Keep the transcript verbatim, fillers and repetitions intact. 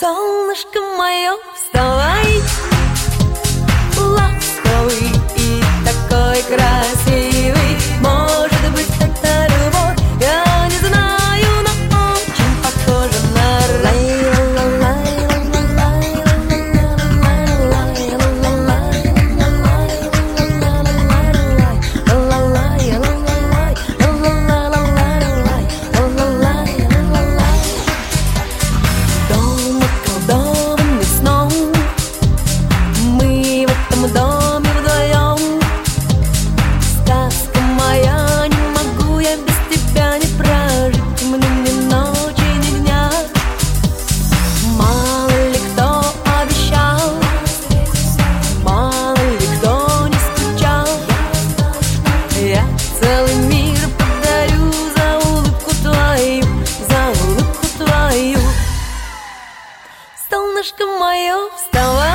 Солнышко мое, вставай, ласковый и такой красивый. Может быть, это любовь, я не знаю, но очень похоже на рай. Целый мир подарю за улыбку твою, за улыбку твою. Солнышко мое, вставай.